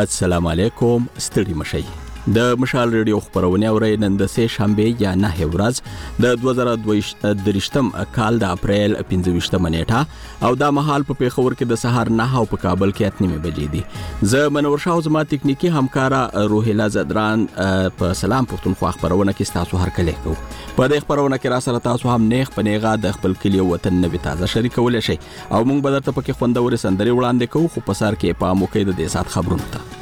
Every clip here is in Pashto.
السلام علیکم. ستړي مشئ. د مشال ریډیو خبرونه اورئ نن د سه شنبه یا 9 ورځ د 2023م کال د اپریل 25 نیټه او دا مهال په پیښور کې د سهار 9 او په کابل کې 8 بجې دي. زه منور شاه زما تکنیکی همکارا روحیلا زدران په سلام پښتونخوا خبرونه کې تاسو هر کله کو. په دې خبرونه کې را سره تاسو هم نیغ پنیغه د خپل کلی وطن نوی تازه شریکول شي او موږ به درته پکې خوندور سندري وړاندې کوو خو په سر کې په موقع د دې سات خبرونه ته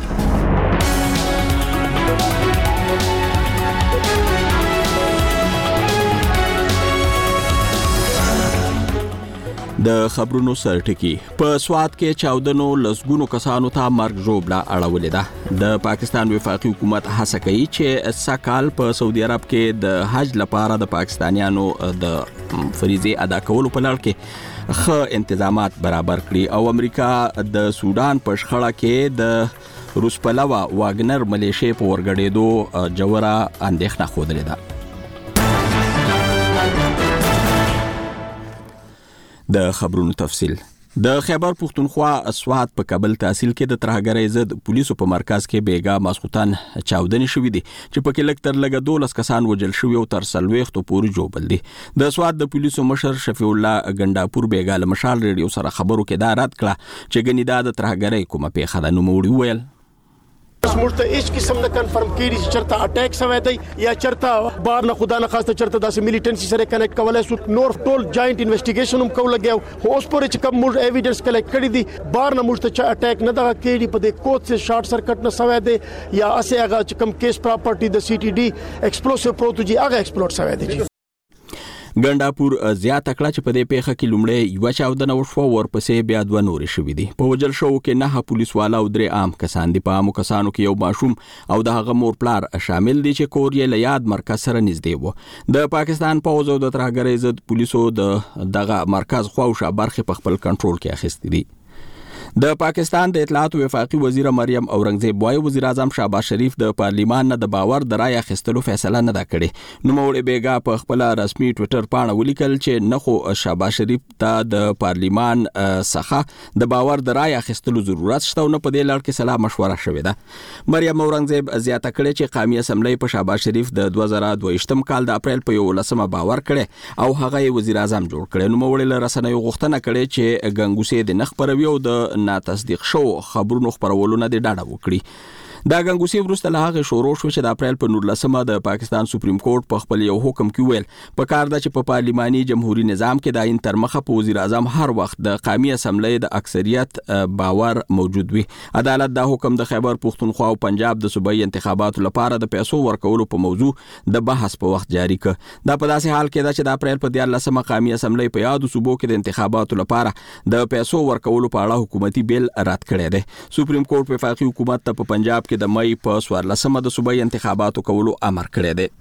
د خبرونو سرټکی. په سواد کې چاودنو لسګونو کسانو ته مرګ ژوبله اړولې ده. د پاکستان وفاقي حکومت هڅه کوي چې سکهال په سعودي عرب کې د حج لپاره د پاکستانیانو د فریضې ادا کولو په لړ کې ښه انتظامات برابر کړي او امریکا د سودان په شخړه کې د روس پلوه واګنر ملیشیا په ورګړېدو جوړه اندېښنه خوده ده. د خبرونو تفصیل. د خیبر پښتونخوا سواد په کابل تحصیل کې د ترهګرۍ ضد پولیسو په مرکز کې بیګا ماسختن چاودنې شوې دي چې په کې لږ تر لږه 12 کسان وژل شوي او تر 40 پورې جوړل دي. د سواد د پولیسو مشر شفیع الله ګنداپور بیګا له مشال ریډیو سره خبرو کې دا رد کړه چې ګنې دا د ترهګرۍ کومه پیښه ده. نو موړي ویل مرته هیڅ قسم نه کنفرم کیږي چې چرته اٹیک شوی دی یا چرته بار نه خدا نه خواسته چرته داسې ملیټنسي سره کنیکټ کولای سو. نور ټول جاینټ انویسټیګیشن هم کول لګیاو خو اوس پورې چې کوم موږ ایویډنس کلیکټ کړی دي بار نه موږ ته اٹیک نه دا کیږي په دې کوڅ سے شارټ سرکټ نه شوی دی یا اسه هغه چې کوم کیس پراپرټي د سی ټي ډي ایکسپلوسیو پروتوجي هغه ایکسپلوډ شوی دی. ګنداپور زیات کړه چې په دې پیښه کې لومړی یو چاودنه وشو ورپسې بیا دوه نورې شوې دي. په وجل شو کې 9 پولیس والا او 3 عام کسان دي. په عامو کسانو کې یو ماشوم او د هغه مور پلار شامل دي چې کور یې له یاد مرکز سره نږدې وو. د پاکستان پوځ او د ترهګرۍ ضد پولیسو دغه مرکز خواوشه برخه په خپل کنټرول کې اخیستې دي. د پاکستان د اطلاعات وفاقي وزیر مریم اورنګزیب وايي وزیر اعظم شهباز شریف د پارلیمان نه د باور د رای اخیستلو فیصله نه کړې. نو موړي بیګا په خپل رسمي ټوئیټر باندې ولیکل چې نه خو شهباز شریف ته د پارلیمان څخه د باور د رای اخیستلو ضرورت شته او نه په دې لړ کې سلا مشوره شوې ده. مریم اورنګزیب زیاته کړې چې قومي اسمبلی په شهباز شریف د 2022م کال د اپریل په 11 باور کړي او هغه وزیر اعظم جوړ کړي. نو موړي له رسنیو غوښتنه کړې چې ګنګوسې د نخ پروي او د نا تصدیق شو خبرونو خبرولو نه د ډاډه وکړي. دا ګنګوسي ورسته له هغه شروع شو چې د اپریل په 19مه د پاکستان سپریم کورټ په خپل یو حکم کې ویل په کار ده چې په پارلیماني جمهوریت نظام کې د عین تر مخه په وزیر اعظم هر وخت د قومي اسمبلی د اکثریت باور موجود وي. عدالت دا حکم د خیبر پښتونخوا او پنجاب د صوبایي انتخاباتو لپاره د پیسو ورکولو په موضوع د بحث په وخت جاری کړ. دا په داسې حال کې ده چې د اپریل په 14مه قومي اسمبلی په یادو صوبو کې د انتخاباتو لپاره د پیسو ورکولو په اړه حکومتي بیل رد کړی دی. سپریم کورټ وفاقي حکومت ته په پنجاب کې د مئی په 14مه د صوبایي انتخاباتو کولو امر کړی دی.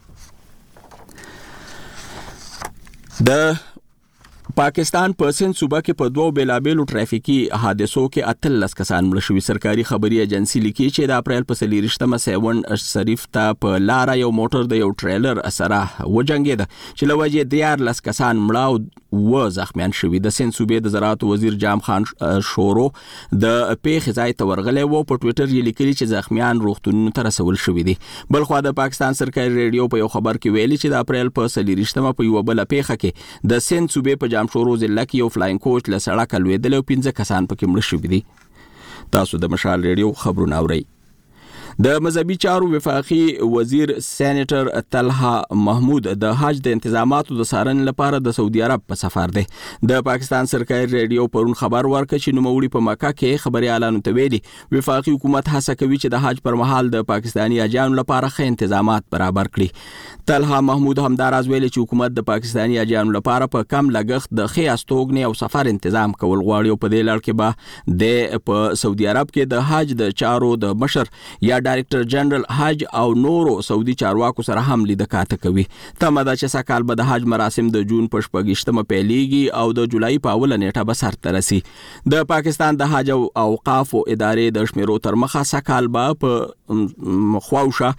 د پاکستان په سند صوبه کې په دوه بیلابېلو ټرافیکي حادثو کې 18 کسان مړ شوي. سرکاري خبري ایجنسی لیکي چې د اپریل په 23مه سیون شریف ته په لار یو موټر د یو ټریلر سره وجنګید چې لوجه 13 کسان مړ او و زخمیان شوي. د سند صوبې د زراعت وزیر جام خان شورو د پیښې ځای ته ورغلی و. په ټوئیټر یې لیکلي چې زخمیان روغتونونو ته رسول شوي دي. بلخوا د پاکستان سرکاري ریډیو په یو خبر کې ویلي چې د اپریل په 23مه په یو بل پیښه کې د سند صوبې په شورو ضلع کې یو فلاین کوچ له سړک لوېدل او 15 کسان پکې مړ شوي دي. تاسو د مشال ریډیو خبرونه اورئ. د مذهبي چارو وفاقي وزیر سېنیټر طلحه محمود د حج د انتظاماتو د څارنې لپاره د سعودي عرب په سفر دی. د پاکستان سرکاري ریډیو پرون خبر ورکړ چې نوموړي په مکه کې خبريالانو ته ویلي وفاقي حکومت هڅه کوي چې د حج پر مهال د پاکستاني حاجیانو لپاره ښه انتظامات برابر کړي. طلحه محمود همداراز ویلي چې حکومت د پاکستاني حاجیانو لپاره په کم لګښت د ښه استوګنې او سفر انتظام کول غواړي او په دې لړ کې به د په سعودي عرب کې د حج د چارو د مشر یا ډایرکټر جنرال حج او نورو سعودي چارواکو سره هم لیدکاته کوي. تمه ده چې سکهال به د حج مراسم د جون په 14مه پیلېږي او د جولای په اوله نیټه به سرته رسي. د پاکستان د حج او اوقاف ادارې د شمیرو تر مخه سکهال به په خواوشه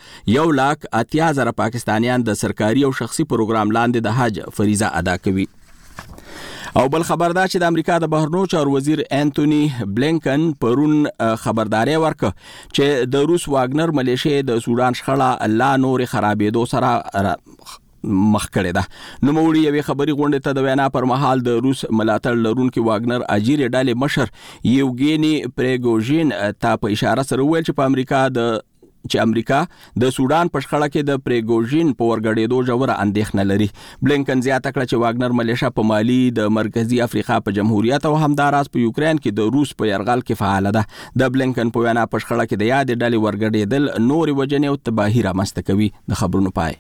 1,80,000 پاکستانیان د سرکاري او شخصي پروګرام لاندې د حج فریضه ادا کوي. او بل خبر دا چې د امریکا د بهرنیو چارو وزیر انټونی بلینکن پرون خبرداري ورکړه چې د روس واګنر ملیشیا د سودان شخړه لا نور خرابېدو سره مخ کړی ده. نو موړي یوې خبري غونډې ته د وینا پر مهال د روس ملاتړ لرونکي واګنر اجیر ډالې مشر یوګینی پریګوژین ته په اشاره سره ویل چې امریکا د سودان په شخړه کې د پریګوژین په ورګړېدو ژوره اندېښنه لري. بلینکن زیاته کړه چې واګنر ملیشیا په مالی د مرکزی افریقا په جمهوریت او همداراز په یوکرين کې د روس په يرغل کې فعال ده. د بلینکن په وینا په شخړه کې د یاد ډلې ورګړېدل نور وجنې او تباهي رامنځته کوي. د خبرونو پای.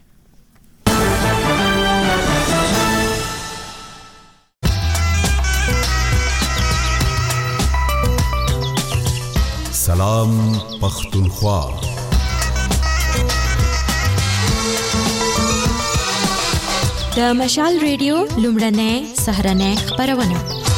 سلام پختونخوا. د مشال ریډیو لومړنۍ سهرنۍ خبرونه.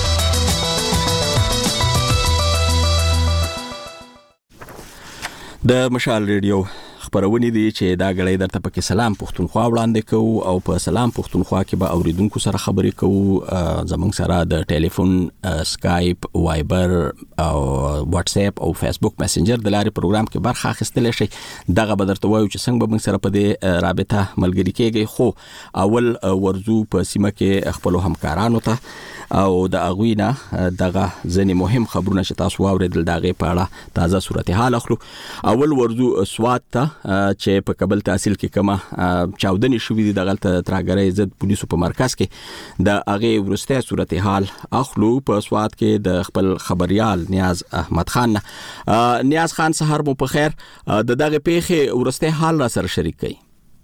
د مشال ریډیو خبرونه دي چې دا غړې درته پکې سلام پختونخوا وړاندې کوو او په سلام پختونخوا کې به اوریدونکو سره خبرې کوو. زمونږ سره د ټلیفون، سکایپ، وایبر او واتس اپ او فیسبوک میسنجر د لارې پروګرام کې برخه اخیستل شي. دغه به درته وایو چې څنګه به موږ سره په دې رابطه ملګری کېږي. خو اول ورزو په سیمه کې خپل همکارانو ته او د اغوینا دغه ځنې مهم خبرونه چې تاسو واوریدل دغه په اړه تازه صورتحال اخلو. اول ورزو سوات ته چې په کابل تحصیل کې کما چاودنې شوې دي دغه ترهګرۍ ضد پولیسو په مرکز کې د هغه ورسته صورتحال اخلو. په سوات کې د خپل خبريال نیاز احمد خان. نیاز خان سحر مو په خیر. د دغه پیښې ورسته حال را سره شریک کړئ.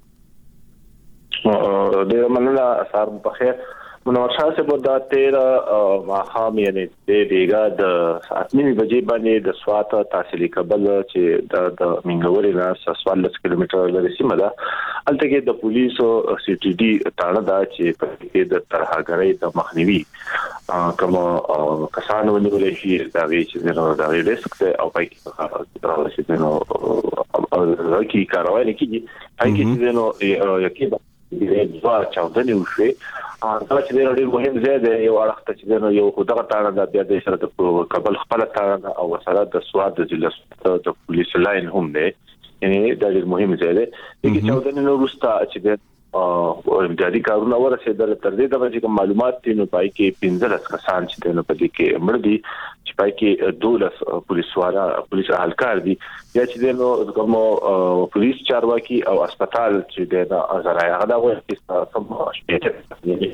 ډیر مننه. سحر مو په خیر. منور شاه صاحب دا 13 ماخام یعنی د دیګه د 8:30 بجې باندې د سوات تحصیلي کابل چې د منګوري نه 14 کیلومتر لري سیمه ده الته کې د پولیسو سی ټي ډي تاړه دا چې په کې د ترهګرۍ د مخنیوي کوم کسانو ونیول شي دا وی چې دا ریسک او پای کې چې نو راکی کاروي کیږي پای کې چې نو یکي د ځوا چاودنې وشي. دا چې ډېر مهم ځای دی. یو اړخ چې نو یو خدغه تاړه د بیا د سره د کابل خپل تاړه او سره د سواد د ضلع د پولیس لاین هم دی. یعنی دا ډېر مهم ځای دی. چې چاودنې نو روستا چې او امدادي کارونه ورسېدل تر دې د چې معلومات دي نو پای کې 15 کسان چې نو په دې کې مړ دي چې پای کې 12 پولیس اهلکار دي یا چې نو کوم پولیس چارواکي او هسپتال چې د زراعي هغه وایي چې سم شپږ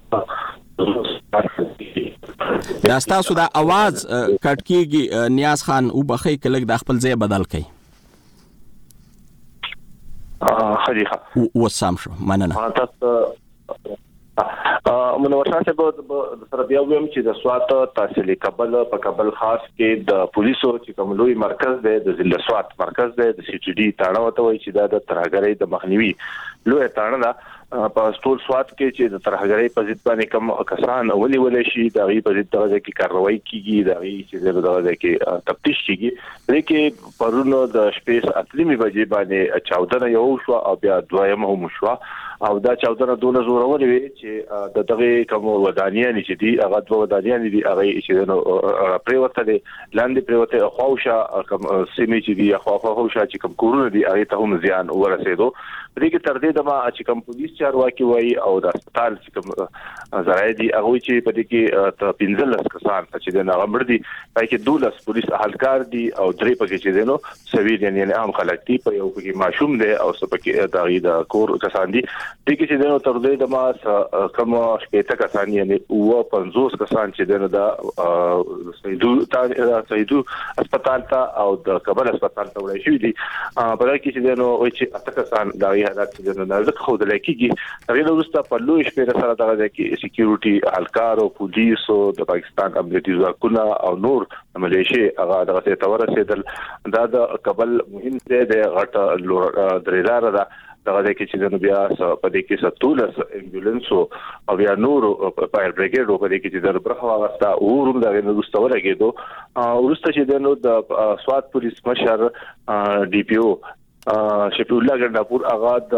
دا تاسو دا आवाज کټ کیږي. نیاز خان او بخې کلک د خپل ځای بدل کړي. خديخه وسام شو مننه. تاسو منور شاه صاحب سره بیا ویم چې د سوات تحصیلي کابل په کابل خاص کې د پولیسو چې کوم لوی مرکز دی د ضلع سوات مرکز دی د سی ټي ډي تاړه وته وي چې د ترهګرۍ د مخنیوي لوی تاړه ده. په ټول سوات کې چې د ترهګرۍ په ضد باندې کوم کسان ولې شي د غي په ضد دغه کې کاروایی کیږي د غي چې دغه کې تفتیش کیږي. لیکن پرونو د شپې 8:30 بجې باندې چاودنه یو شو او بیا دویم هم شو او دا چاودنه دونه زورولې وي چې د دغه کوم ودانیان چې دي هغه دوه ودانیان دي هغه چې نو پریوته دي لاندې پریوته خوښه کوم سیمه چې دي خوښه چې کوم کورونه دي هغه ته هم زیان ورسېدو. دې کې تر دې دما چې کوم پولیس چارواکي وایي او د هسپتال چې کوم زراعي دي هغه چې په دې کې 15 کسان چې د نغمر دي پای کې 12 پولیس اهلکار دي او 3 پکې چې نو سویل یعنی عام خلک دي په یو کې معصوم دي او سپکې د کور کسان دي. دې کې چې نو تر دې دما کوم شپږ کسان یعنی او 50 کسان چې نو د سیدو هسپتال ته او د کابل هسپتال ته وړي شي دي. په دې کې چې نو چې اته کسان دا حالات چې نو نازک خو د لکېږي. هغه وروسته په لوی شپې سره دغه کې سکیورټي اهلکار او پولیس او د پاکستان امنیتي ځواکونه او نور ملیشیا هغه دغه ته ورسېدل. دا د کابل مهم ځای د غټ درېدار ده دغه کې چې نو بیا په دې کې 17 امبولانس او بیا نور فایر بریګیډ په دې کې چې د برخه واغستا اوروم دغه نو ورستورګېدو. ورسته چې نو د سوات پولیس مشر ډي پی او شفیع الله ګنداپور هغه د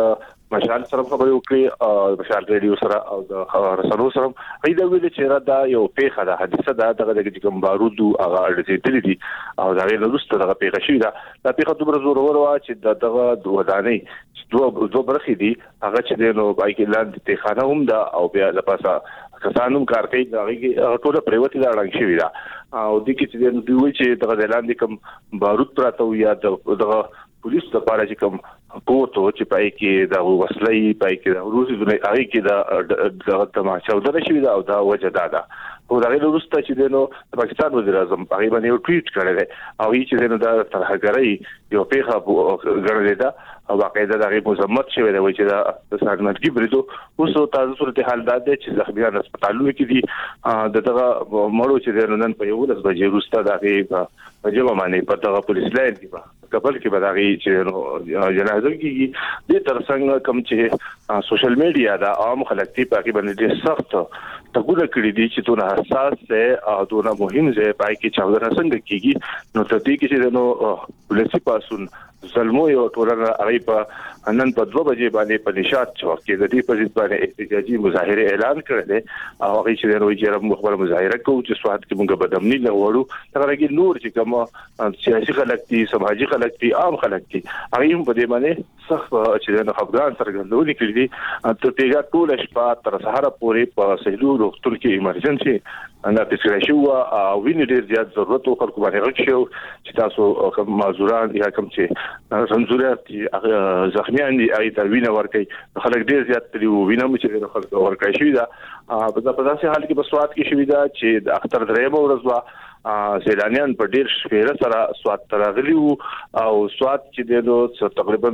مشال سره خبرې وکړي مشال ریډیو سره او د رسنو سره ایدا ویل چې دا یو پیښه ده حادثه ده دغه کوم بارود هغه رسیدلې دي او دا غیر وروسته دغه پیښه شوې ده دا پیښه دومره زور وروا چې دغه ودانۍ دوه برخې دي هغه چې نو بایګ لاندې ته خانه هم ده او بیا لپاسه کسانو کار کوي دا ټول پریوتی دا رنګ شوی دا او د کې چې دوی چې دغه لاندې کوم بارود پراته یا دغه پولیس د پاره چې کوم کوټو چې پای کې دا وسلې پای کې دا روسي د هغه کې دا تماشا ودره شوی دا او دا وجه دا او دا غیر وروسته چې نو د پاکستان وزیر اعظم هغه باندې یو ټویټ کړی او یې چې نو دا ترهګرۍ یو پیښه ګڼل دا او باقاعده دا غي مزمت شوی دی چې دا د سرنټي بریدو اوس تاسو صورت حال دا دی چې زخمیان هسپتالونو کې دي دغه مړو چې نن په 11 بجې وروسته دا غي په جواب باندې په دغه پولیس لاین کې کابل کې بداغي چې جنازه کېږي د ترڅنګ کوم چې سوشل میډیا دا عام خلک ته پاکي باندې سخت تګونه کړی دي چې دونه حساس ده او دونه مهم ده پای کې چاودنه څنګه کېږي نو ته دې کې چې نو پولیسي پاسون ظلمو یو ټولنه هغه په نن په 2 بجې باندې په نشاط چوک کې د دې په ضد باندې احتجاجي مظاهره اعلان کړل او هغه چې نو یې مخبر مظاهره کوي چې سواد کې موږ بدامني نه وړو دا راګي نور چې کوم سیاسي خلک دي سماجی خلک دي عام خلک دي هغه هم په دې باندې سخت چې نو افغان سرګندونی کړی دي ته پیګه ټول شپه تر سهار پورې په سهلو روغتون کې ایمرجنسي انا تسکره شو او ویني ډیر زیات ضرورت او خلکو باندې راځي چې تاسو کوم معذوران یا کوم چې سنزورات زخمیان دي اې ته وینه ورکړي خلک ډیر زیات دي وینه مو چې خلک ورکړي شوی دا په داسې حال کې په سواد کې شوی دا چې د اختر درېمه ورځ وا سیلانیان په ډیر شپېره سره سواد تراغلی او سواد چې د تقریبا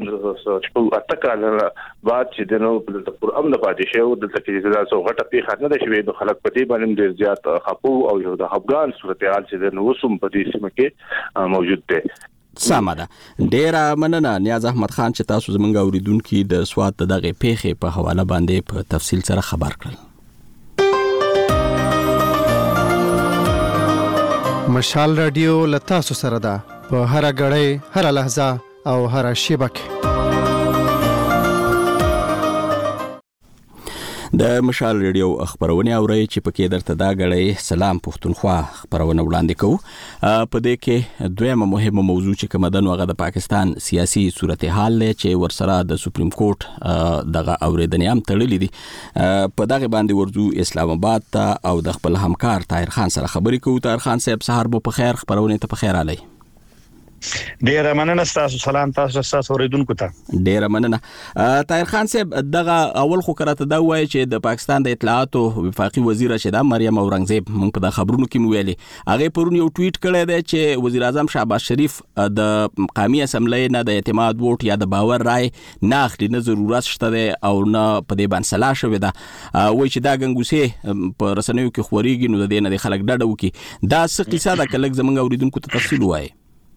8 کال بعد چې د نو په پرامن پاتې شو د تکلیف دا سو غټه پیښه نه ده شوی د خلک په دې باندې ډیر زیات خپو او یو د افغان صورتحال چې د نو وسوم په دې سیمه کې موجود دی سمه ده ډیره مننه نیاز احمد خان چې تاسو زمونږ اوریدونکو د سواد دغه پیښې په حواله باندې په تفصیل سره خبر کړل مشال رادیو لتا سره ده په هر غړې هر لحظه او هر شیبه کې د مشال ریډیو خبرونه اوري چې پکې درته دا غړې سلام پښتونخوا خبرونه وړاندې کوو په دې کې دویمه مهمه موضوع چې کومه ده نو هغه د پاکستان سیاسي صورتحال له چې ورسره د سپریم کورټ دغه اوریدنې هم تړلې دي په دغه باندې ورځو اسلام آباد ته او د خپل همکار طاهر خان سره خبرې کوو طاهر خان صاحب سهار مو په خیر خبرونه ته په خیر علي ډیر مننه تاسو سلام تاسو اوریدونکو ته ډیر مننه طاهر خان صاحب دغه اول خو کرته دا وایي چې د پاکستان د اطلاعات او وفاقي وزیر شیدا مریم اورنګزیب موږ په خبرونو کې ویلي هغه پرون یو ټویټ کړی دی چې وزیر اعظم شهباز شریف د قومي اسمبلی نه د اعتماد ووټ یا د باور رائے نه اخلي نه ضرورت شته دی او نه په دې باندې سلا شوی دا وایي چې دا ګنګوسه په رسنیو کې خوريږي نو د دې نه د خلک ډډه وکي دا څه قصه ده کله زمونږ اوریدونکو ته تفصیل وایي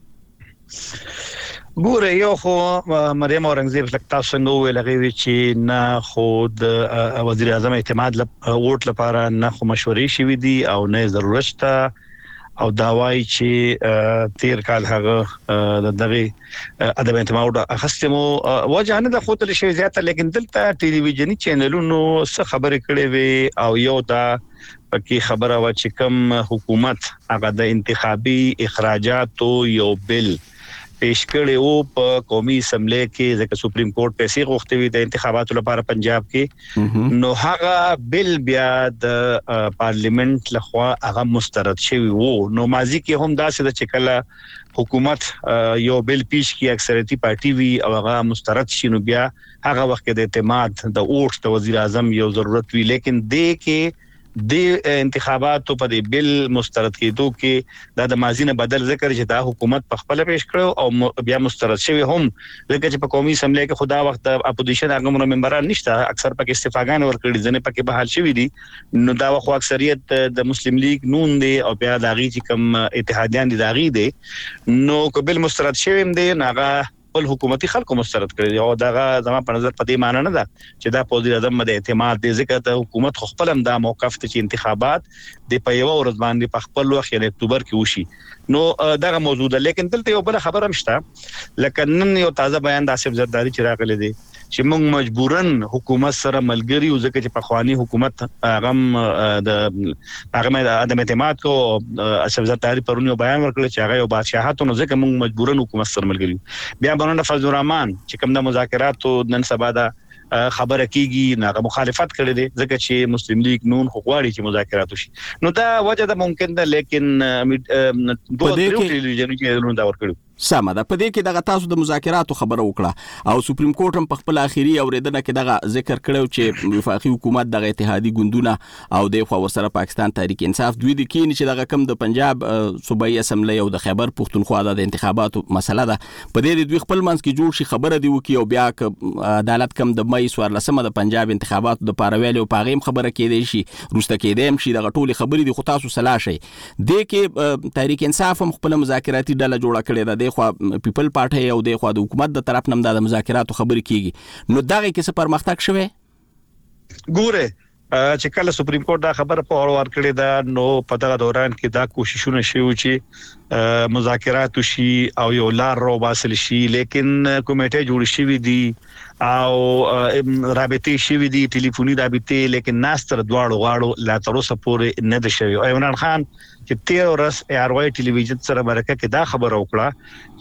ګوره یو خو مریم اورنګزیب لکه څنګه ویلغه چې نه خود وزیر اعظم اعتماد ووټ لپاره نه خو مشورې شوې دي او نه ضرورت شته او دا وایي چې تیر کال هغه دغه ادب اعتماد اخستمو وجه نه د خپل شي زیاته لیکن دلته ټلویزیونی چینلونو څه خبرې کړې وي او یو دا پکې خبره و چې کوم حکومت هغه د انتخابي اخراجاتو یو بل پیش کړي او په قومي اسمبلی کې ځکه سپریم کورټ پیسې غوښتي وي د انتخاباتو لپاره پنجاب کې نو هغه بل بیا د پارلیمنت لخوا هغه مسترد شوی وو نو ماضی کې هم داسې د چکله حکومت یو بل پیش کی اکثریتی پارټي وی او هغه مسترد شینو بیا هغه وخت د اعتماد د اوټ د وزیر اعظم یو ضرورت وی لیکن د کې د انتخاباتو په دې بل مسترد کېدو کې د ماضی نه بدل ذکر چې دا حکومت په خپل پیش کړو او بیا مسترد شوی هم لکه چې په قومي اسمبلی کې خدا وخت اپوزیشن هغه ممبران نشته اکثر پکې استعفاګان ورکړي ځنه پکې بحال شوی دي نو دا خو اکثریت د مسلم لیگ نون دی او بیا داغي چې کوم اتحادیان دي داغي دي نو قبل مسترد شوی هم دي هغه خپل حکومتي خلکو مسترد کړی او دا زما په نظر په دې معنی نه ده چې دا وزیر اعظم د اعتماد د ذکر ته حکومت خپل هم دا موقف ته چې انتخابات د په یو ورځ باندې په خپل وخت یعنی اکتوبر کې وشي نو دا موضوع ده لیکن دلته یو بل خبره هم شته لکه نن یو تازه بیان د آصف زرداری چې راغلی دی چې موږ مجبورن حکومت سره ملګری او ځکه چې په خواني حکومت هغه د عدم اعتماد کو آصف زرداری پرونی بیان ورکړ چې هغه یو بادشاہتونو ځکه موږ مجبورن حکومت سره ملګری بیا باندې فضل الرحمن چې کوم د مذاکرات نن سبا دا خبره کیږي نه مخالفت کړي دي ځکه چې مسلم لیگ نون غواړي چې مذاکرات وشي نو دا وجه ده ممکن ده لیکن دوه ټلویزیوني کې دا ورکړو سمه ده په دې کې دغه تاسو د مذاکراتو خبره وکړه او سپریم کورټ هم په خپل اخیری اوریدنه کې دغه ذکر کړو چې وفاقي حکومت دغه اتحادي ګوندونه او د خو ورسره پاکستان تحریک انصاف دوی د کین چې دغه کم د پنجاب صوبایي اسمبلی او د خیبر پختونخوا د انتخاباتو مسله ده په دې دوی خپل منځ کې جوړ شي خبره دی وکي او بیا عدالت کم د مې 14 د پنجاب انتخاباتو د پارویل او پاغیم خبره کېدې شي روسته کېدې شي دغه ټولي خبرې د خو تاسو سلا شي د کې تحریک انصاف هم خپل مذاکراتي ډله جوړه کړې ده خو پیپل پارټي او د خو د حکومت د طرف نم د مذاکراتو خبرې کیږي نو دغه کې څه پرمختګ شوه ګوره چې کله سپریم کورټ دا خبره په اور ورکړې ده نو په دغه دوران کې دا کوششونه شوي چې مذاکرات شي او یو لار رو باسل شي لیکن کمیټه جوړ شوې دي او رابطې شوې دي ټلیفوني رابطې لیکن ناستر دواړو غاړو لا تر اوسه پورې نه ده شوی عمران خان چې 13 ورځ اروای ټلویزیون سره مرکه کې دا خبره وکړه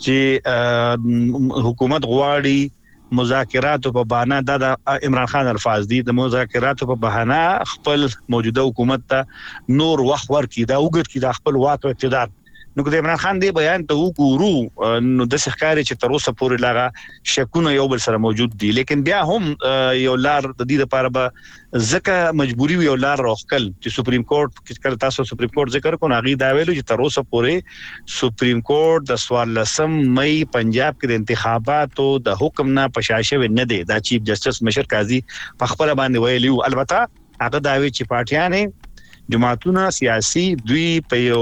چې حکومت غواړي مذاکرات په بهانه د عمران خان الفاظ دي د مذاکرات په بهانه خپل موجوده حکومت ته نور وخت ورکړي دا وګت کې د خپل واک او اقتدار نو د عمران خان دی بیان ته وګورو نو د ښکاری چې تر اوسه پورې لاغه شکونه یو بل سره موجود دي لیکن بیا هم یو لار د دې لپاره به ځکه مجبوری یو لار راخل چې سپریم کورټ کې کله تاسو سپریم کورټ ذکر کو ناغي دا ویلو چې تر اوسه پورې سپریم کورټ د 14 مې پنجاب کې د انتخاباتو د حکم نه پشاشه نه دی دا چیف جسټس مشر قاضي په خبره باندې ویلو البته هغه دا وی چې پارټیانه جماعتونه سیاسي دوی په یو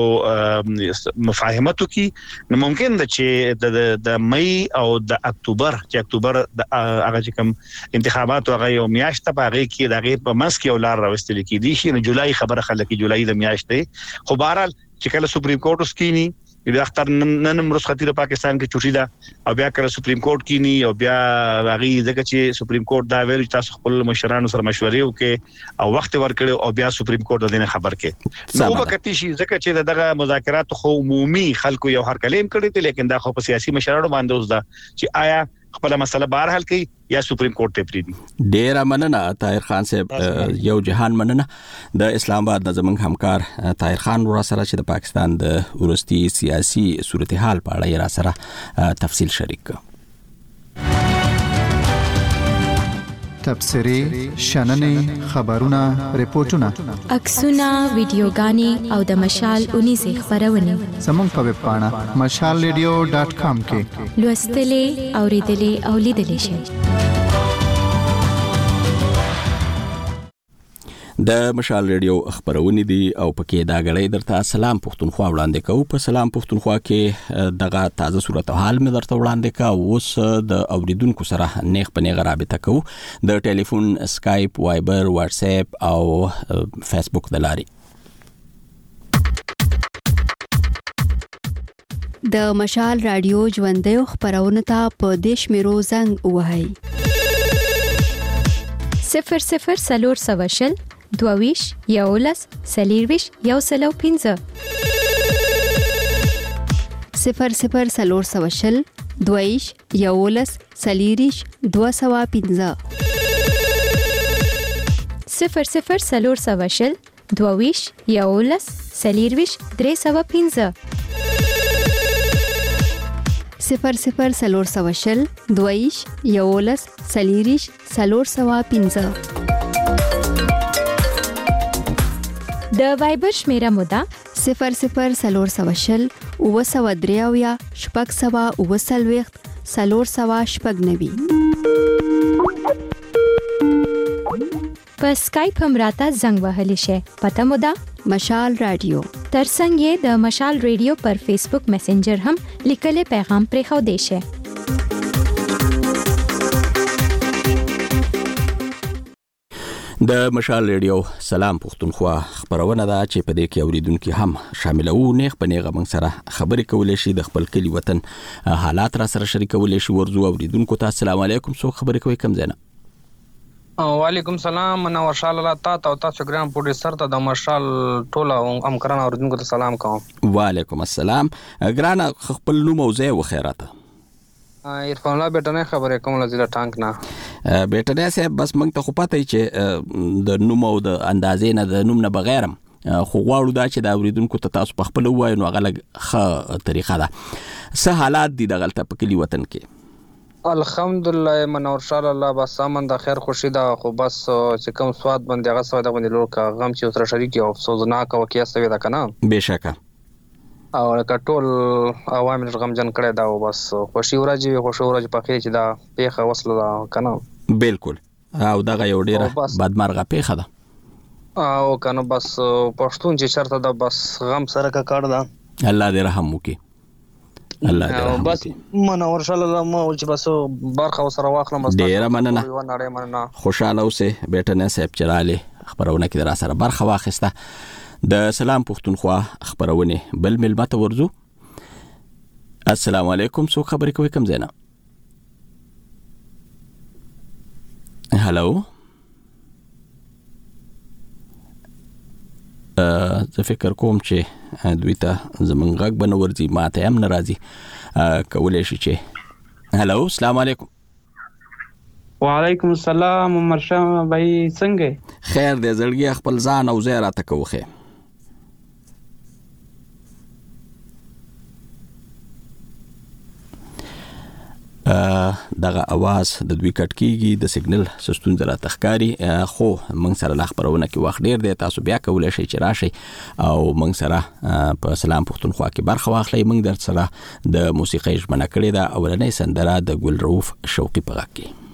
مفاهمتو کې نو ممکن ده چې د مې او د اکتوبر د هغه چې کوم انتخابات هغه یو میاشت په هغه کې دغه په منځ کې یو لار راوستل کېدي شي نو جولای خبره خلک جولای د میاشتې خو بهرحال چې کله سپریم کورټ وسکینی د اختر نن مرسختی د پاکستان کې چوټی ده او بیا کله سپریم کورټ کینی او بیا هغه ځکه چې سپریم کورټ دا ویل چې تاسو خپل مشرانو سره مشورې وکړي او وخت ورکړي او بیا سپریم کورټ د دې خبر کې نو وکړي شي ځکه چې دغه مذاکرات خو عمومي خلکو یو هر کلیم کړی دي لیکن دا خو په سیاسي مشرانو باندې اوس ده چې آیا خپل مسله بهر حل کړي یا سپریم کورټ ته پریدي ډیر مننه طاهر خان صاحب یو جهان مننه د اسلام آباد د زمنګ همکار طاهر خان ور سره چې د پاکستان د ورستي سیاسي صورتحال په اړه را سره تفصیل شریک تبصري شننې خبرونه ریپورتونه عکسونه ویډیوګانې او د مشال 19 خبرونه زموږ په ویب پاڼه mashalradio.com کې لوستلې اوریدلې او لیدلې شئ د مشال ریډیو خبرونه دي او پکې دا غړې درته سلام پښتونخوا وړاندې کوو په سلام پښتونخوا کې دغه تازه صورتحال مې درته وړاندې کوو اوس د اوریدونکو سره نیغ په نیغه رابطه کوو د ټلیفون اسکایپ وایبر واتس اپ او فیسبوک د لاري د مشال رادیو ژوندې خبرونه ته په دیش میرو زنګ وهاي 00 22 یولس سلیرویش یو سلو 15 00 22 یولس سلیریش 215 00 22 یولس سلیرویش 315 00 22 یولس سلیریش 315 د وایبر شمیره مودا 00 اوسودریاویا شپږ سوا اوسلويخت سلور سوا شپږ نوي په سکایپ هم راته زنګ وهلی شي پته مودا مشال رادیو ترڅنګ د مشال ریډیو پر فیسبوک میسنجر هم لیکل پیغام پرې خو دی شي د مشال ریډیو سلام پښتونخوا خبرونه ده چې په دې کې اوریدونکو هم شامل وو. نیغ په نیغه موږ سره خبرې کولې شي، د خپل کلی وطن حالات را سره شریکولې شي. ورزو اوریدونکو ته السلام علیکم. څو خبرې کوي کم زینا؟ وعلیکم سلام. منور شال الله تاسو ګرام پروډوسر ته د مشال ټوله همکارانو اوریدونکو ته سلام کوم. وعلیکم السلام. ګران خپل نوم او ځای وخیراته. عرفان الله بیٹنه خبرې کوم لزیله ټانک نه بیٹنه صاحب، بس موږ ته خو پته چې د نوم او د اندازې نه د نوم نه بغیرم خو غواړو دا چې د اوریدونکو ته تاسو په خپل وایو نو هغه ښه طریقه ده. څه حالات دي دغلته په کلی وطن کې؟ الحمدلله منور شال الله بس امن د خیر خوشی ده. خو بس چې کوم سواد باندې هغه سواد باندې لور کا غم چې سره شریک او افسوسناک واقعیا سوي ده کنه. بشکه او کټول عوامل غمجن کړي دا او بس خوشي ورځي په خیر چې دا پیخه وصله ده کنه. بالکل. او دغه یو ډیره بدمرغه پیخه ده او کنه. بس پښتون چې شرط ده بس غم سره کا کړ ده. الله دې رحم وکي. الله دې رحم بس منور شال الله مو چې بس برخه سره واخلم. بس ډیره مننه. خوشاله اوسه بیٹنه صاحب چراله خبرونه کې در سره برخه واخسته. د سلام پښتونخوا خبرونه بل ملمت ورزو. السلام علیکم. څو خبرې کوي کم زینا؟ هلو. زه فکر کوم چې دوی ته زمونږ غږ به نه ورځي، ما ته هم نه راځي. کولی شي چې هلو. السلام علیکم. وعلیکم السلام. عمر شاه بھائی څنګه؟ خیر دی زړګي. خپل ځان او ځای راته کوخه. دغه आवाज د دوی کټ کیږي د سیګنل سستون زرا تخکاری. خو موږ سره لا خبرونه کې وخت ډیر دی، تاسو بیا کولای شئ چې راشئ او موږ سره په سلام پښتونخوا کې برخه واخلئ. موږ در سره د موسیقۍ ژمنه کړې ده. اولنۍ سندره د ګل رؤف شوقي په غږ کې.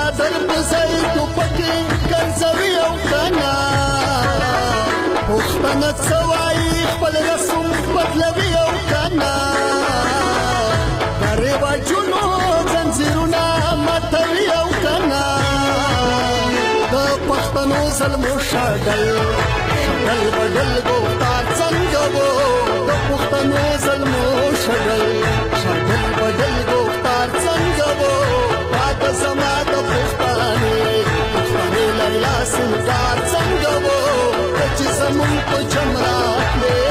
صادر بزای تو پکې کنځوي او کنا پښتنه سوای خپل رسم بدلوي او کنا کاري واجونو زنجیرونه ماتوي او کنا د پښتنو ظلمو شاګل بدل ګفتار څنګه وو د پښتنو ظلمو شاګل بدل ګفتار څنګه وو پات زما د پښتانه لیلا سنگار څنګه وو چې زمون په جمرات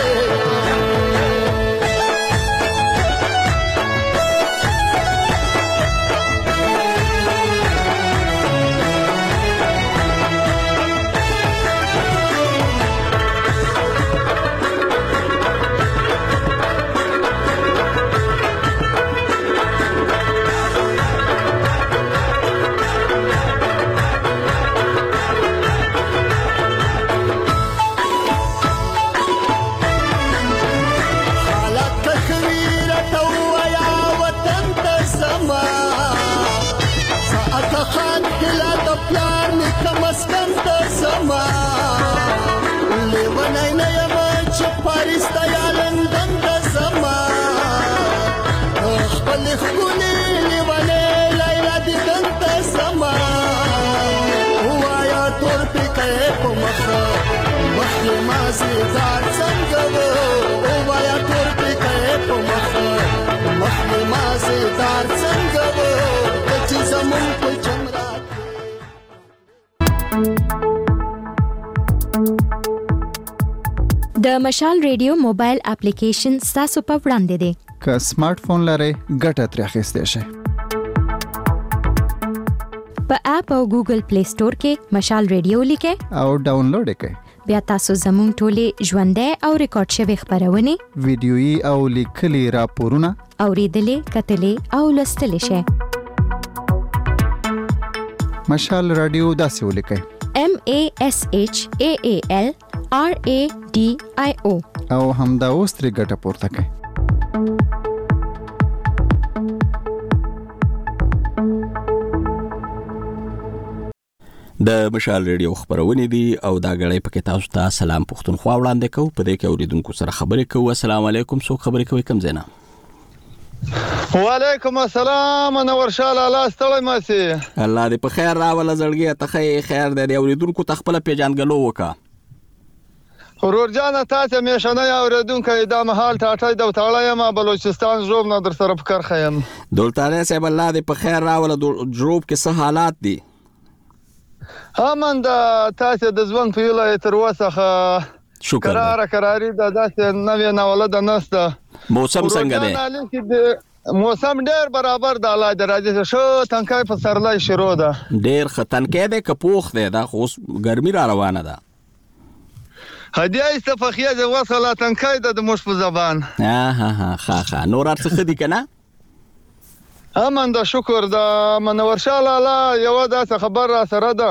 مازیدار څنګه وو او وایا تور پکې په مخ مازیدار څنګه وو چې زمون په جمرات د مشال ریډیو موبایل اپلیکیشن تاسو په وړاندې دی که سمارټ فون لرئ ګټه ترې اخیستی شئ په اپ او ګوګل پلی سٹور کې مشال ریډیو لیکئ او ډاونلوډ یې کړئ بیا تاسو زموږ ټولې ژوندۍ او ریکارډ شوي خبرونه ویډیويي او لیکلي راپورونه اوریدلې کتلې او لوستلې شئ مشال رادیو داسې ولیکئ MASHAALRADIO او همدا اوس ترې ګټه پورته کړئ د مشال ریډیو خبرونه دي او دا غړې پکې تاسو ته سلام پښتونخوا وړاندې کوو په دې کې اوریدونکو سره خبرې کوو السلام علیکم څوک خبرې کوي کم زینا وعلیکم السلام انور شاه الله ستړی ماسي الله دې په خیر راوله زړګي ته خیر دې اوریدونکو ته خپل پیژانګلو وکا ورور جان تاسو میشنه اوریدونکو د مهال ټاټای د وټاړایم بلوچستان جوب نه در سره فکر خیم دولتانه صاحب الله دې په خیر راوله جوب کې څه حالات دي همن د تاسو د ځوان په یوه تر وسه شکر قراری د داسې نوې نولده نسته موسم څنګه دی موسم ډیر برابر د الله درجه شو تنکای په سرلای شروع ده ډیر ختنکې ده کپوخ ده دا خو ګرمي را روانه ده هدیه استفخیه د وصله تنکای د مش په زبان ها نور څه خدي کنه امن د شکر د منور شاه لاله یو داسې خبر را سره ده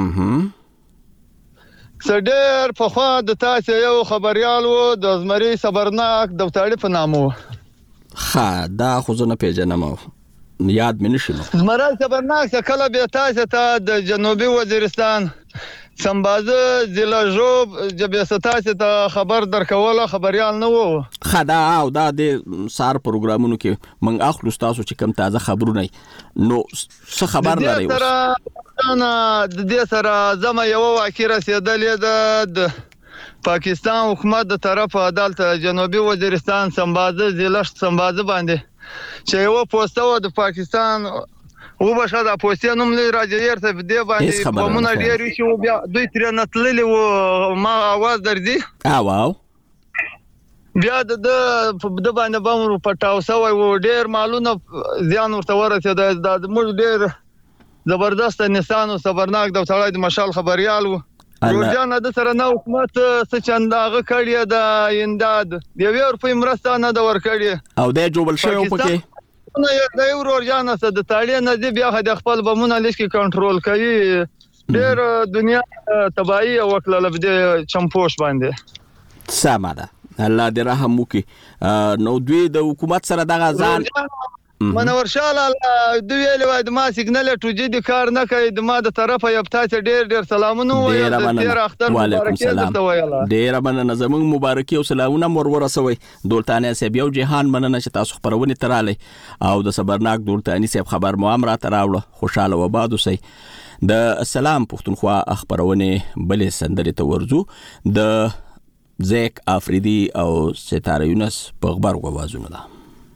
سډیر په خوا د تاسو یو خبريال وو د زمري صبرناک د وټاړي په نامو دا خو زنه پیژنم یاد مې نشي زمري صبرناک کله به تاسو ته د جنوبي وزیرستان سمبازه ضلع جوب جبه ستاسو ته خبر درکوله خبريال نه وو خدا او دا د سار پروګرامونو کې من اخلو تاسو چې کم تازه خبرونه نو څه خبر لري انا د دې سره زما یو واقع رسیدلې د پاکستان حکومت د طرف عدالت جنوبي وزیرستان سمبازه ضلع سمبازه باندې چې یو پوسټو د پاکستان و بشه د پوسټ نوم لري راځي ته د باندې کومه ډیر شي بیا دوی تر نتللی و ما आवाज درځي واو بیا د باندې بمر پټاو سوی و ډیر مالونه ځان ورته ورته د موږ ډیر زبردست نسانو صبرناک د وټاړي د مشال خبريال و روزان د سره نو حکومت څه چنداغه کړی د انداد د یو روپۍ مرسته نه د ور کړی او د جوبل شوی پکې نو د یو روزان څه د تاړي نه دی بیا د خپل بمونه لشکې کنټرول کوي ډیر دنیا تباہي او وکړه د چمپوش باندې سمه ده الله دې رحم وکړي نو دوی د حکومت سره دغه ځان منور شاه د ویل وای د ما سیګنل ټوجي د کار نه کوي د ما د طرفه یو تاسو ډیر سلامونه وایي د تیر اختر مبارکي درته وایاله ډیر مننه زمون مبارکي او سلامونه مور ورسوي دولتانه سیب یو جهان مننه چې تاسو خبرونه تراله او د صبرناک دولتاني سیب خبر مو امر تراوله خوشاله و باد وسی د سلام پښتونخوا خبرونه بلې سندري ته ورزو د زیک افریدي او ستاره یونس په خبر غوازونه ده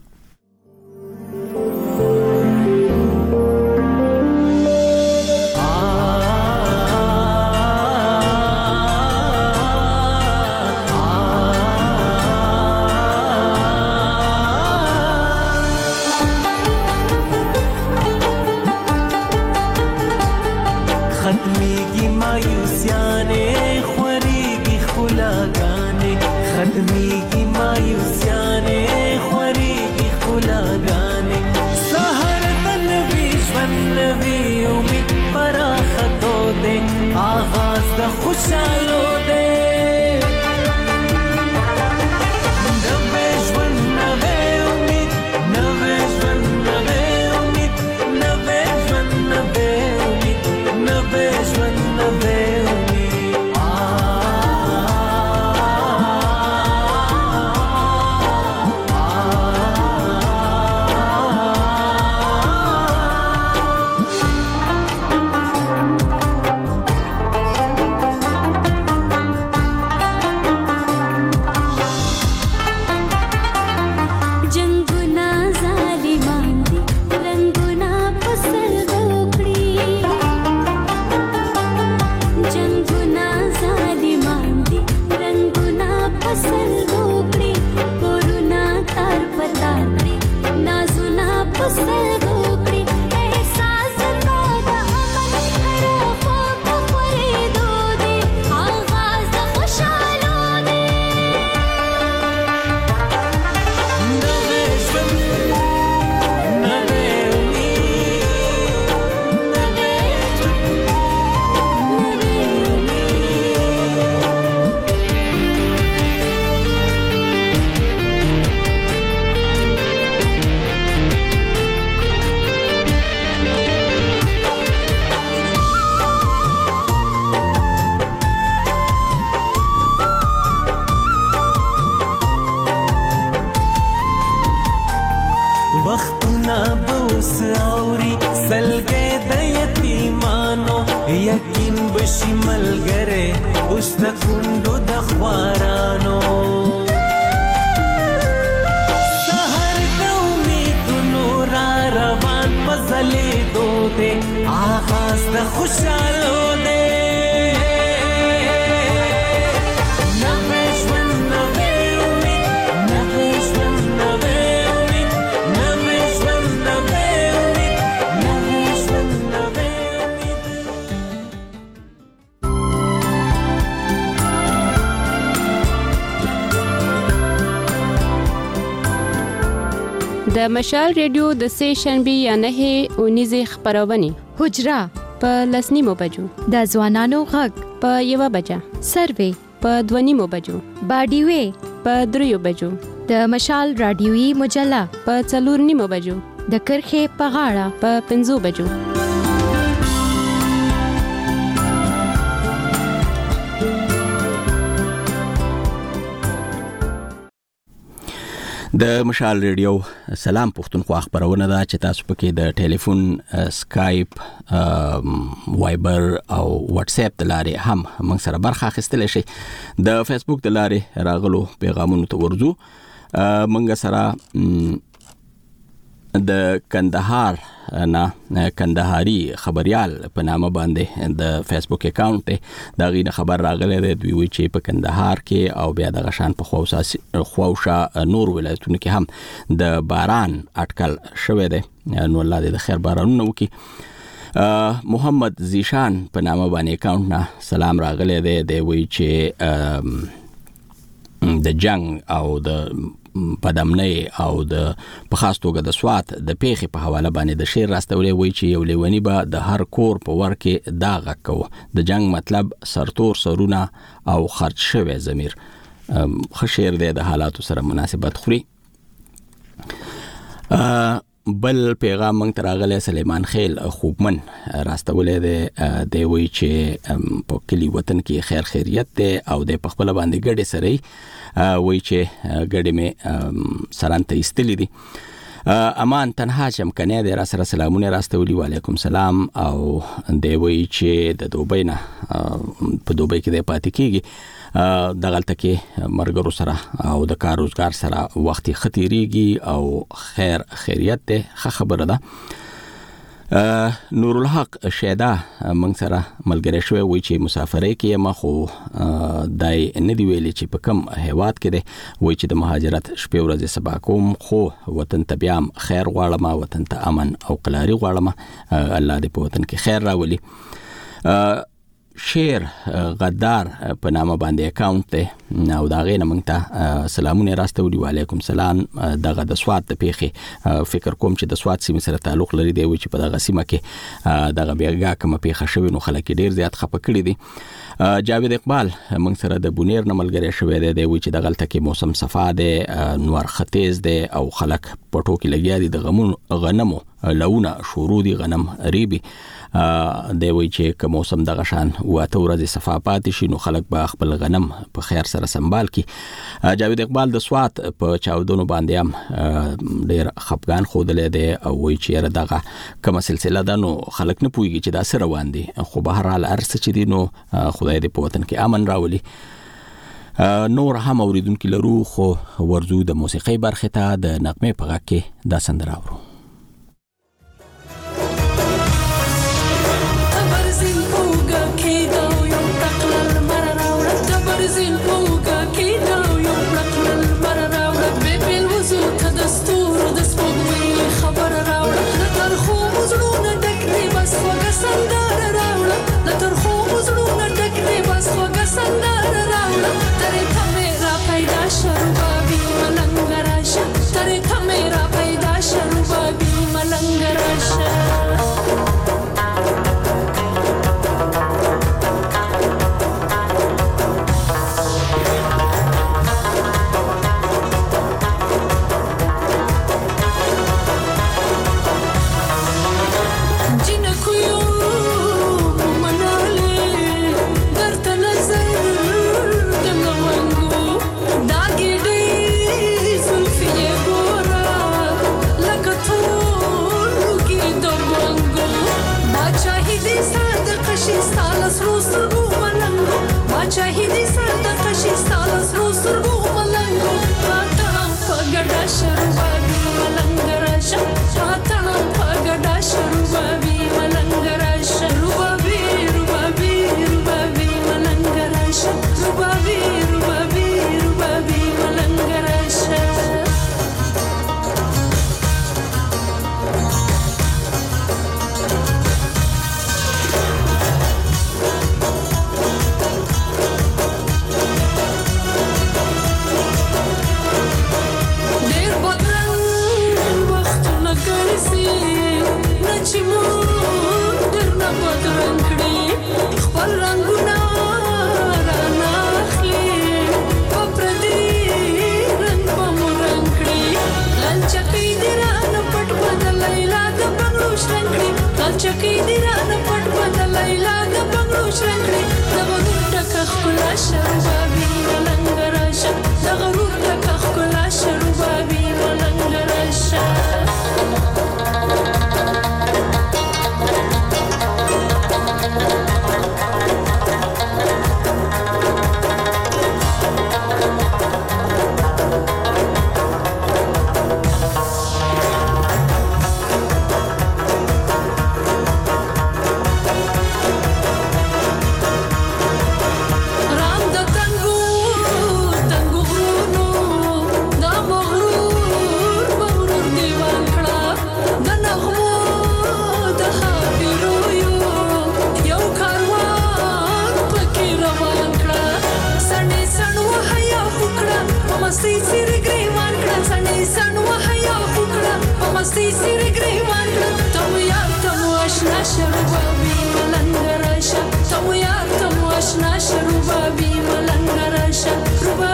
खुशहालो दे नवे जवन नवे उम्मीद नवे जवन नवे उम्मीद नवे जवन नवे उम्मीद नवे जवन नवे د مشال ریډیو د سه شنبه یا نه 19 خبرونه حجرا په لسنیمو بجو د ځوانانو غږ په یو بجه سروې په 2 بجو باډیوي په 3 بجو د مشال رادیوي مجله په 4 بجو د کرخه په غاړه په 5 بجو د مشال ریډیو سلام پښتونخوا خبرونه ده چې تاسو پکې د ټلیفون سکایپ وایبر او واتس اپ د لارې هم موږ سره برخه اخیستل شي د فیسبوک د لارې راغلو پیغامونو ته ورځو موږ سره د کندهار نه کندهاري خبريال په نامه باندې د فیسبوک اکاونټ دا غینه خبر راغله د دوی وی چې په کندهار کې او بیا د غشان په خواوشا نور ولایتونو کې هم د باران اټکل شوه دی نو الله دې د خیر بارانونه وکي محمد زیشان په نامه باندې اکاونټ نه سلام راغله دی وی چې د جنگ او د پدمنۍ او د په خاص توګه د سوات د پیخي په حواله باندې د شیر راستولې وی چې یو لیونی به د هر کور په ور کې داغ کو د جنگ مطلب سرتور سرونه او خرج شوی ضمیر خشیر د حالاتو سره مناسبت خوري بل پیغام موږ تراغله سلیمان خیل خوبمن راستولې د وی چې په کلی وطن کې خیر خیریت ده او د خپل باندې ګډه سره وی چې ګډه می سرانته استلی دي امان تنها چم کنه د را سره سلامونه راستولي وعلیکم سلام او د وی چې د دوبۍ نه په دوبۍ کې د پاتې کیږي د غلطه کې مرګرو سره او د کار روزګار سره وخت خطیریږي او خیر خیریت ده خبره ده نور الحق شیدا موږ سره ملګری شوی وی چې مسافرۍ کې ما خو دای نه دی ویلي چې په کم هیواد کې دی وی چې د مهاجرت شپې ورځې سبا کوم خو وطن ته بیا خیر غواړم وطن ته امن او قلاري غواړم الله دې په وطن کې خیر راولي شیر غدار په نامه باندې اکاونټ ته او دا غینه موږ ته سلامونه راستولي وعلیکم سلام دغه د سواد د پیخي فکر کوم چې د سواد سیمه سره تعلق لري دی چې په دغه سیمه کې دغه بیاګه کوم پیخه شوی نو خلک ډیر زیات خپه کړي دي جاوید اقبال موږ سره د بونیر نه ملګری شوی دی چې د غلطه کې موسم صفا دی نور ختیز دی او خلک پټو کې لګیا دي د غنمو لونه شروع دي غنم ریبي دی وی چې که موسم دغه شان واته ورځې صفا پاتې شي نو خلک به خپل غنم په خیر سره سنبال کی جاوید اقبال د سوات په چاودونو باندې هم ډیر خپګان خودلې دی او وی چې دغه کومه سلسله ده نو خلک نه پوهیږي چې دا سره روان دي خو به هر حال ارڅ چې دي نو خدای دې په وطن کې امن راولي نور هم اوریدونکو لرو خو ورزو د موسیقي برخه ته د نغمه په غږ کې دا سندره اورو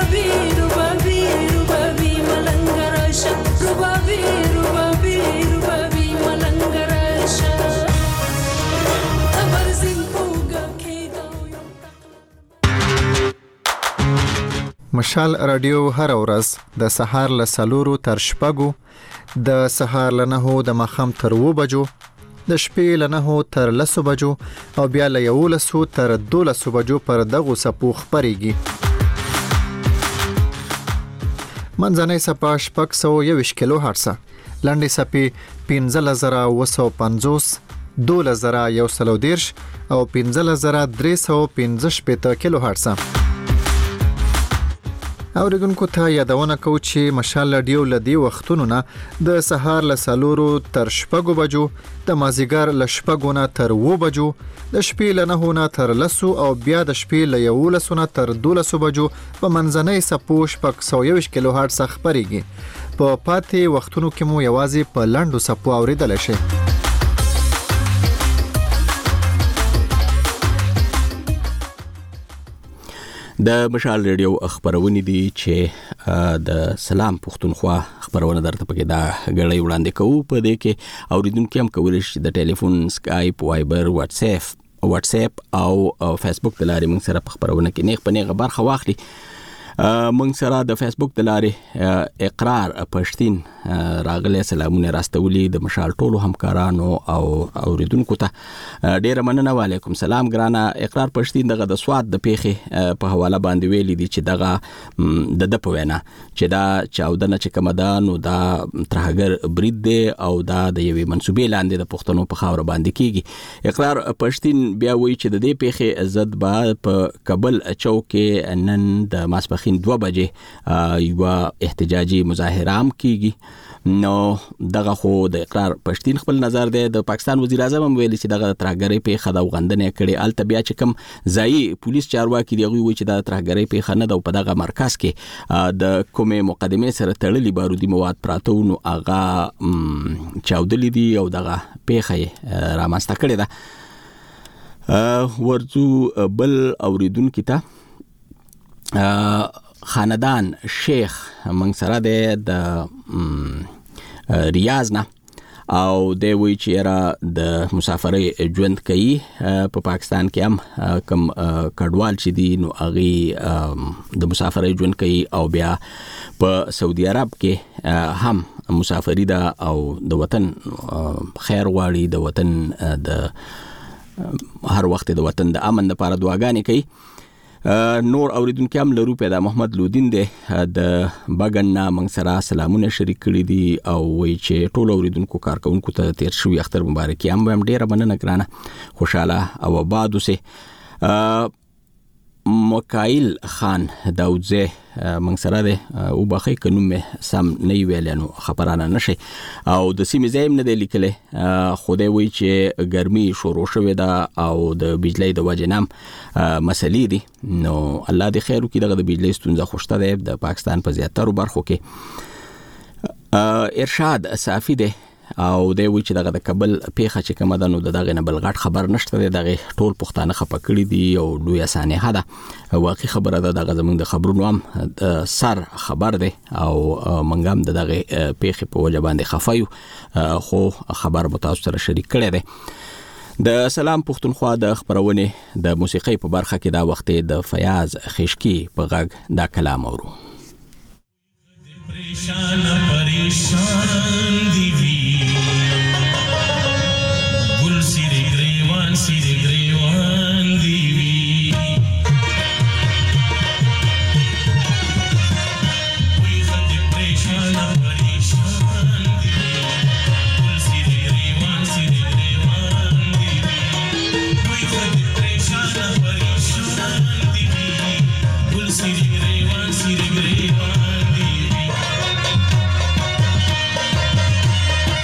Rubabi, rubabi, malangara, rubabi, rubabi, rubabi. مشال رادیو هر ورځ د سهار له 4 تر 6 د سهار له 9 د ماښام تر 2 بجو د شپې له 9 تر 10 بجو او بیا له 11 تر 12 بجو پر دغه سپو خبريږي. منځنۍ سپا 621 کیلو هرتز، لاندې سپي 15950 12110 او 15315 کیلو هرتز. اوریدونکو ته یادونه کوم چې مشال رادیو لدی وختونو نه د سهار له 4 تر 6 بجو، د مازیګر له 6 نه تر 2 بجو، د شپې له 9 نه تر 10 او بیا د شپې له 11 نه تر 12 بجو په منځنۍ سپو 621 کیلو هرتز خبريږي. په پاتې وختونو کې مو یوازې په لاندو سپو اوریدل شي. د مشال رادیو خبرونه دي چې د سلام پښتونخوا خبرونه درته پکې دا غړې وړاندې کوو. په دې کې اوریدونکو هم کولای شي د ټلیفون، سکایپ، وایبر، واتس اپ او فیسبوک د لارې موږ سره په خبرونه کې نیغ په نیغه برخه واخلي. موږ سره د فیسبوک د لارې اقرار پښتين راغله سلامونه راستولي د مشال ټولو همکارانو او اوریدونکو ته ډیره مننه. وعلیکم سلام ګرانه اقرار پښتين. دغه د سواد د پیخي په حواله باندې ویلي دي چې دغه د پوینا چې دا چاودنه چې کمدان او دا ترهګر برید دی او دا د یوې منسوبې لاندې د پښتنو په خاور باندې کیږي. اقرار پښتين بیا وایي چې د دې پیخي عزت با په کابل چوک نن د ماسپخین 2 بجې یو احتجاجي مظاهره هم کیږي. نو دغه خو د اقرار پښتين خپل نظر دی. د پاکستان وزیر اعظم هم ویلي چې دغه ترهګرۍ په خدا وغندنه کړي. الته بیا چې کوم ځای پولیس چارواکي دی وی چې د ترهګرۍ په خنه د په دغه مرکز کې د کومه مقدمه سره تړلي بارودي مواد پراته نو اغا چاودلې دي او دغه پیخه رامنځته کړي ده. ورځو بل اوریدونکو ته خاندان شیخ منګ سره د ریاض نه او د وی چې را د مسافرۍ ژوند کوي په پاکستان کې هم کم کډوال چې دي نو اغي د مسافرۍ ژوند کوي او بیا په سعودي عرب کې هم مسافری ده او د وطن خیر غواړي، د وطن د هر وخت د وطن د امن لپاره دعاګانې کوي. نور اوریدونکو هم لرو پیدا محمد لودین دی د بغن نامنګ سره سلامونه شریک کړي دي او وی چې ټول اوریدونکو کارکونکو ته تیر شوی اختر مبارکي هم ډیره مننه ګرانه، خوشاله او آباد اوسئ. مکائل خان داودزه منګ سره ده او باخې کنوم سم نه ویلانو خبرانه نشي او د سیمې زایم نه دی لیکله. خوده وی چې ګرمي شروع شوه ده او د بجلی د وجنام مسلې دي. نو الله دې خیر وکړي. دغه د بجلی ستونزه خوشته ده د پاکستان په زیاتره برخو کې. ارشاد صافي ده او د وی چې دغه د کابل پیخه چې کومه ده نو دغه نه بلغټ خبر نشته. دغه ټول پښتانه خپکړي دي او دوی اسانه ده. واقعي خبره ده دغه زمونږ د خبرونو هم سر خبر ده او منګم دغه پیخه په وجه باندې خفایو خو خبر متاسو سره شریک کړي ده. د سلام پښتونخوا د خبرونه د موسیقي په برخه کې دا وخت د فیاض خشکی په غږ دا کلام اورو. پریشان دی وی گل سیره گریوان دی وی وی خد پریشان دی گل سیره گریوان دی وی وی خد پریشان دی گل سیره گریوان دی وی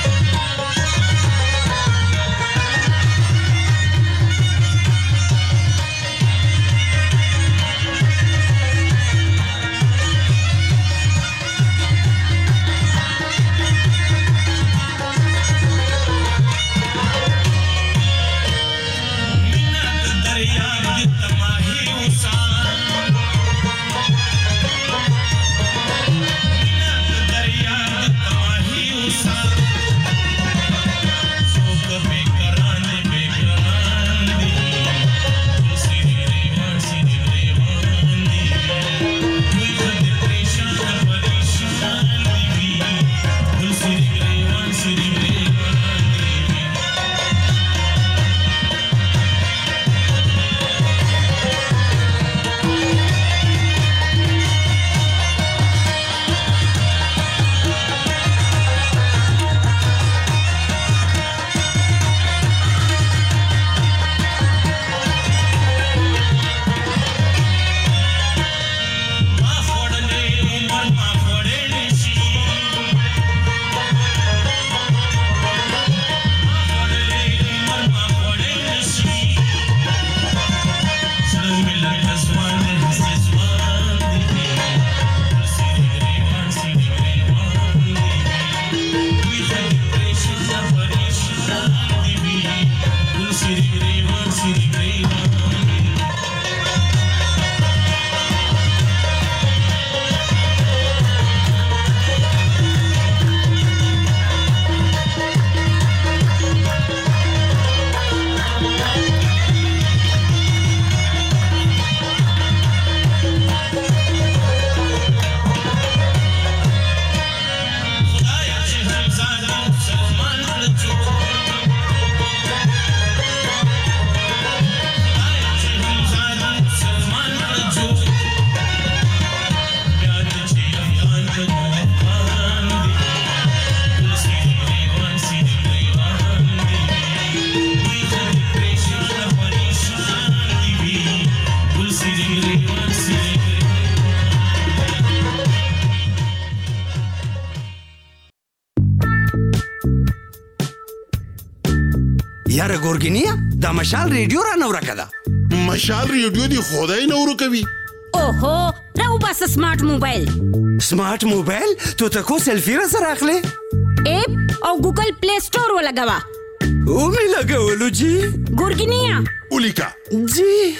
یاره ګورګینیا دا مشال ریډیو را نو راکدا مشال ریډیو دی خدای نو کوي اوهو راو بس سمارټ موبایل تو تکو سیلفی را سره اخلي اپ او ګوګل پلی سٹور ولګوا او می لګولو جی ګورګینیا اولیکا جی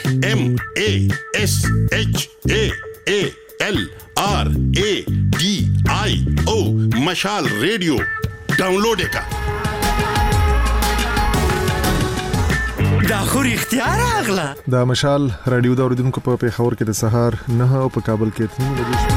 MASHALRADIO مشال ریډیو ډاونلوډ کا دا خو اختیار اغلا دا مشال رادیو دا اوریدونکو په پیښور کې د سهار 9 او په کابل کې 3 بجې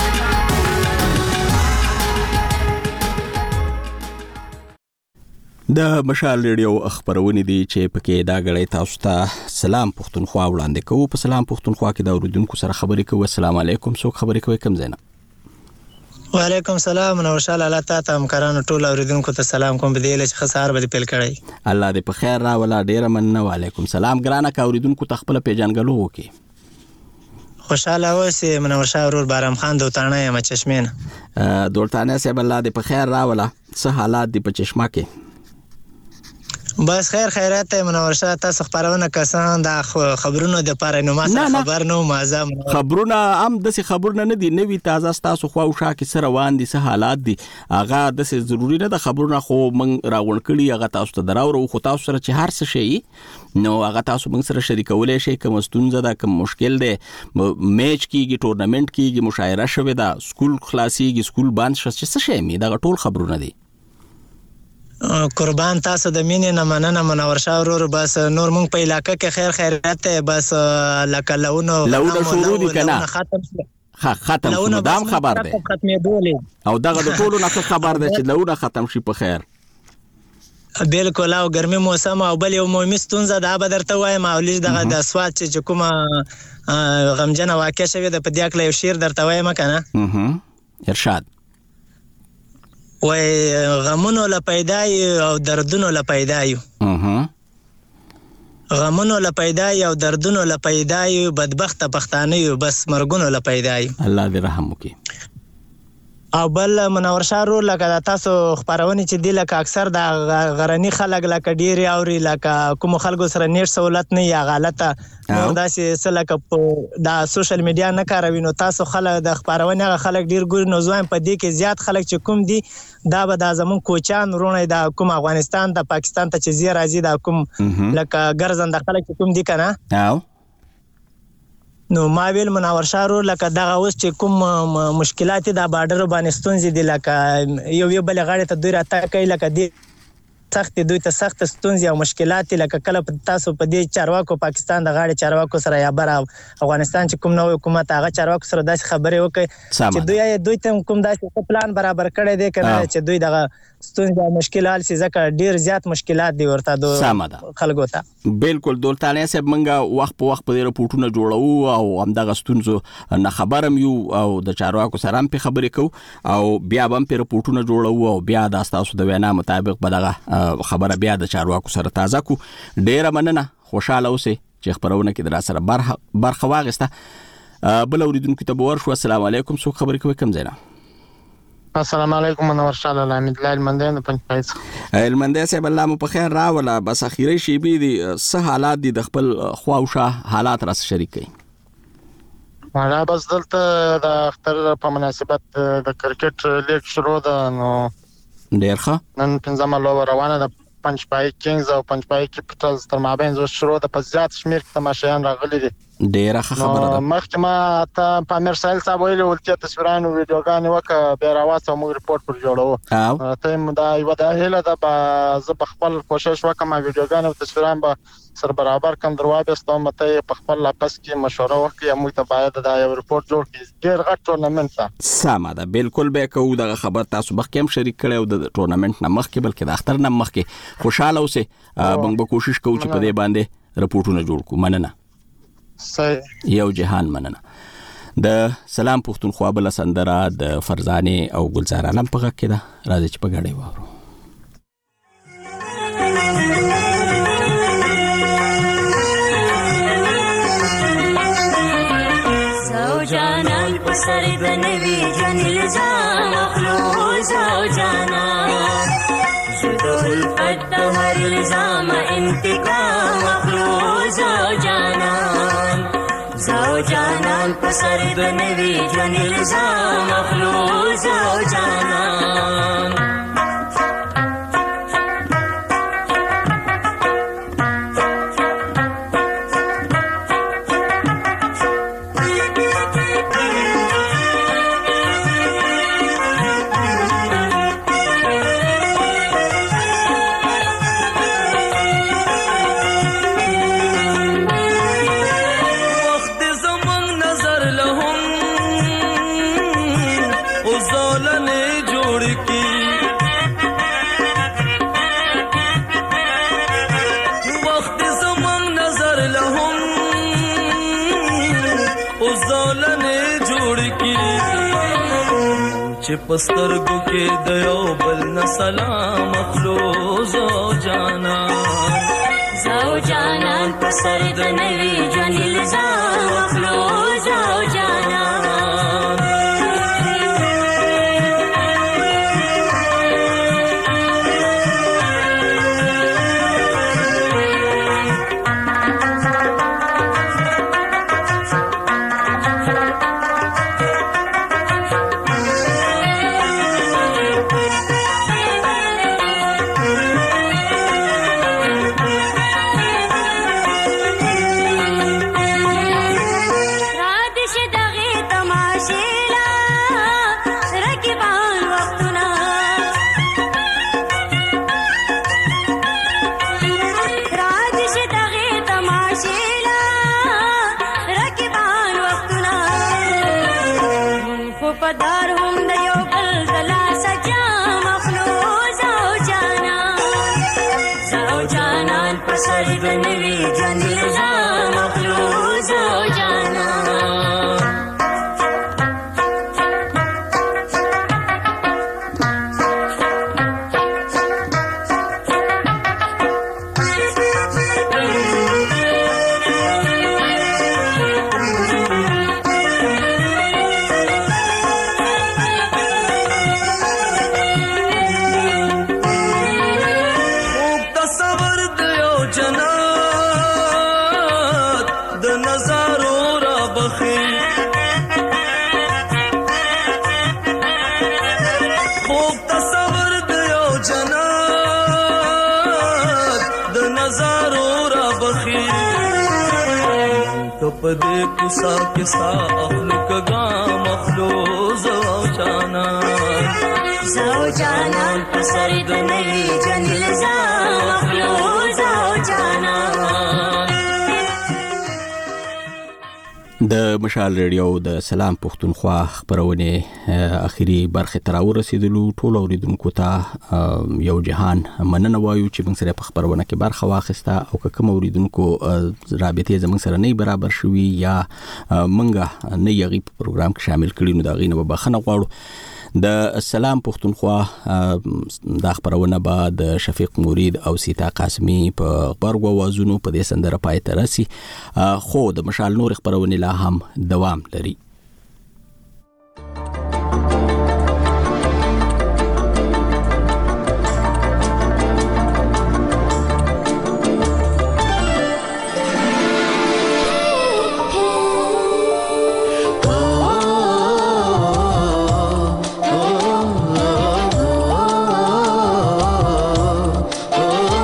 د مشال ریډیو خبرونه دي چې پکې دا غړې تاسو ته سلام پښتونخوا وړاندې کوو په سلام پښتونخوا کې دا اوریدونکو سره خبرې کوو السلام علیکم څوک خبرې کوي کم زینا وعلیکم السلام نو شال الله تعالی همکارانو ټول اوریدونکو ته سلام کوم په دې لچې خسار به پیل کړی الله دې په خیر را ولا ډیر مننه وعلیکم سلام ګرانه کا اوریدونکو ته خپل پیژنګلو وکي خوشاله اوسې منور شاه ورور بارام خان دوتانه یم چشمین دوتانه سه الله دې په خیر را ولا څه حالات دې په چشمه کې بس خیر خیرات منور شاه تاسو خبرونه کسان د خبرونو د پاره نو ما خبر نو مازه خبرونه هم د خبرونه نه دي نوې تازه تاسو خو او شاه کې سره روان دي څه حالات دي اغه د ضروری نه د خبرونه خو من راغون کړي اغه تاسو ته دراو خو تاسو سره چې هر څه شي نو اغه تاسو موږ سره شریکولای شي کوم ستونزه ده کوم مشکل ده میچ کیږي ټورنمنت کیږي مشاعره شوه ده سکول خلاصيږي سکول بند شوه څه شي می دا ټول خبرونه دي قربان تاسو د مینې نه مننه منور شاه ورور بس نور مونږ په علاقې کې خیر خیرات بس لکه لونه شروع دي کنه ختم شو دام خبر ده او دغه د ټولو نه خبر ده چې لونه ختم شي په خیر بالکل او ګرمي موسم او بل یو مهمه ستونزه ده به درته وایم او لږ دغه د سواد چې کومه غمجنه واقع شوه د په دې اړه یو شعر درته وایم کنه ارشاد وای غمونو لا پیدای او دردونو لا پیدای غمونو لا پیدای او دردونو لا پیدای بدبخت پښتانه بس مرګونو لا پیدای الله دې رحم وکي او بل منور شاه لکه تاسو خبرونه چې دی لکه اکثر د غرنی خلک لکه ډیر اوري لکه کوم خلکو سره نیټ سہولت نه یا غلطه نو داسې سلکه د سوشل میډیا نه کاروي نو تاسو خلک د خبرونه خلک ډیر ګور نو زویم په دې کې زیات خلک چې کوم دي دا به د زمون کوچان رونه د کوم افغانستان د پاکستان ته چې زی راځي د کوم لکه ګرځند خلک چې کوم دي کنه نو ما ویل منور شاه لکه دغه اوس چې کوم مشکلات د بارډر باندې ستونزې دي لکه یو بل غاړه ته دوی راته کوي لکه دی سخت دوی ته سخت ستونزې او مشکلات لکه کله تاسو په دې چارواکو پاکستان د غاړه چارواکو سره یا بر افغانستان چې کوم نو حکومت هغه چارواکو سره داسې خبرې وکړي چې دوی ته کوم داسې پلان برابر کړی دی کنه چې دوی دغه ستونزې او مشکلات سي ځکه ډیر زیات مشکلات دي ورته د خلکو ته بالکل دولتانه صاحب منګه وخت په وخت په رپورټونه جوړو او همدغه ستونزو نه خبرم یو او د چارواکو سره هم په خبرې کو او بیا هم په رپورټونه جوړو او بیا د تاسو د وینا مطابق بدغه خبره بیا د چارواکو سره تازه کو ډیر مننه خوشاله اوسئ چې خبرونه کې در سره برخه واغسته بل اوریدونکو ته ورشو السلام علیکم څوک خبرې کوي کم زینا السلام علیکم منور شاه الله حمید الله المندین پنځپایس المندین صاحب الله مو په خیر راولا بس اخیری شی بي دي څه حالات دي د خپل خواوشه حالات را شریک کړي مالا بس دلته د اختر په مناسبت د کرکټ لیګ شروع ده نو ډیر ښه نن پنځمه لوبه روانه ده پنځپای کینګز او پنځپای کیپټلز تر مابین زو شروع د په زیات شمیر تماشایان راغلي دي. ډیره خبره ده. مخکې ما ته پامیر سایل صاحب ویلي ولته تصویرانو ویډیوګانې وکړه بیا راوځه موږ ریپورت پر جوړو. ته مو دا یو د هیله ده زه په خپل کوشش وکم ویډیوګانې او تصویران به سر برابر کم دروازه ته په خپل لاپس کې مشوره وکړي موږ ته باید دا یو ریپورت جوړ کړي. ډیر غټ ټورنمنت ده. سمه ده بالکل به کوو دا خبر تاسو مخکې هم شریک کړو د ټورنمنت نه مخکې بلکې د اختر نه مخکې خوشاله اوسئ. موږ به کوشش کوو چې په دې باندې رپورټونه جوړ کړو. مننه. یو جهان مننه. د سلام پښتونخوا بل سندره د فرزانه او ګلزار عالم په غږ کې ده. راځي چې په غړې وورو. جانان پسر د نوی جن الزام اخلو زو جانان زدول فد هر الزام انتقام اخلو زو جانان پسر د نوی جن الزام اخلو زو جانان پسترګو کې د یو بل نه سلام اخلو زو جانان پسر د نوی جن الزام اخلو زو جانان پدې کوسا کې سا اخلو کګام اخلو زو جانان پسر د نوی جن الزام اخلو زو جانان. د مشال ریډیو د سلام پښتونخوا خبرونه اخیری برخه تر ورسېدلو ټول اوریدونکو ته یو جهان مننه وایو چې موږ سره په خبرونه کې برخه واخیسته او کوم اوریدونکو رابطه زموږ سره نه برابر شوي یا موږ نه یغي په پروګرام کې شامل کړي نو دا غینه به بخنه غواړو. د سلام پښتونخوا د خبرونه بعد شفیق مرید او سیتا قاسمی په خبرو وازونو په دې سندره پای ته رسي خو د مشال نور خبرونه لا هم دوام لري. Oh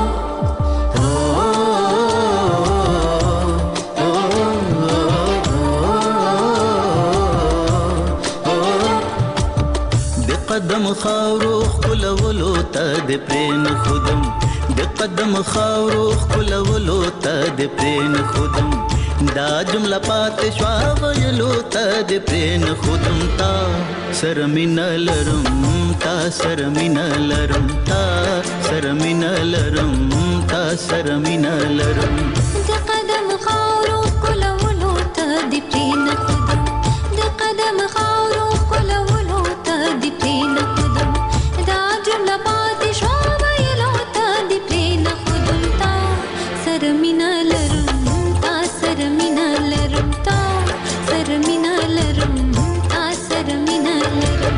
خاورو خلولو ته د پرین خودم د قدم خاورو خلولو ته د پرین خودم دا جمله پاتې شوا ویلو ته د پرین خودم تا سره مینه لرم تا سره مینه لرم تا سره مینه لرم تا سره مینه لرم د قدم خاورو خلولو ته د پرین خودم د قدم خاورو خلولو ته د پرین خودم دا جمله پاتې شوا ویلو ته د پرین خودم تا سره مینه لرم تا سره مینه لرم تا سره مینه لرم تا سره مینه لرم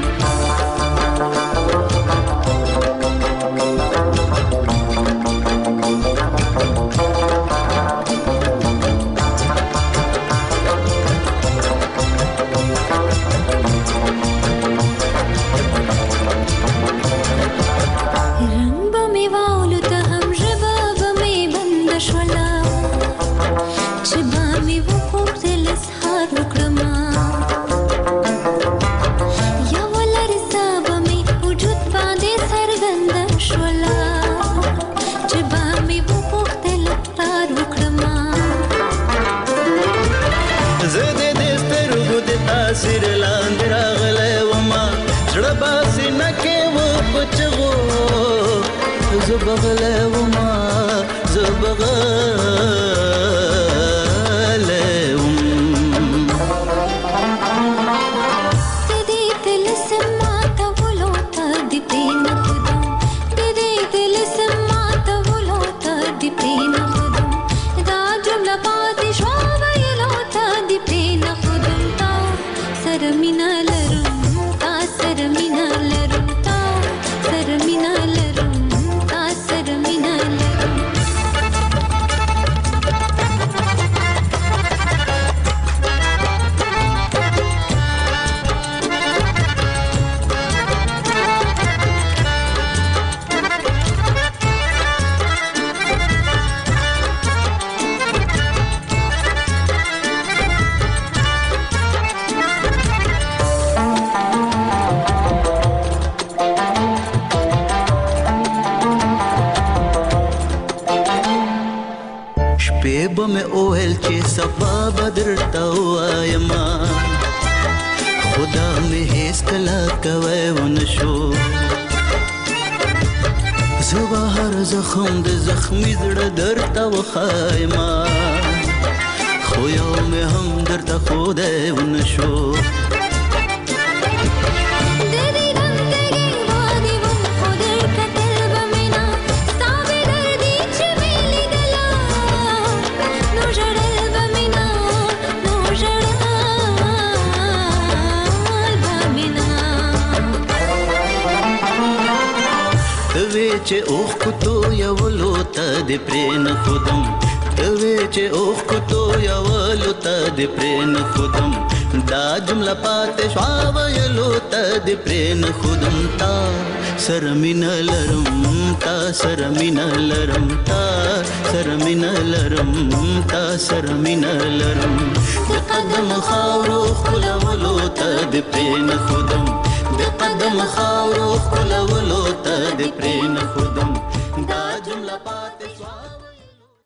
چې اوخ کوتو یولو ته د پرین خودم دوی چې اوخ کوتو یولو ته د پرین خودم دا جمله پاتې شوا ویلو ته د پرین خودم تا سره مینه لرم تا سره مینه لرم تا سره مینه لرم تا سره مینه لرم د قدم خاورو خلولو ته د پرین خودم د قدم خاورو خلولو ته د پرین خودم دا جمله پاتې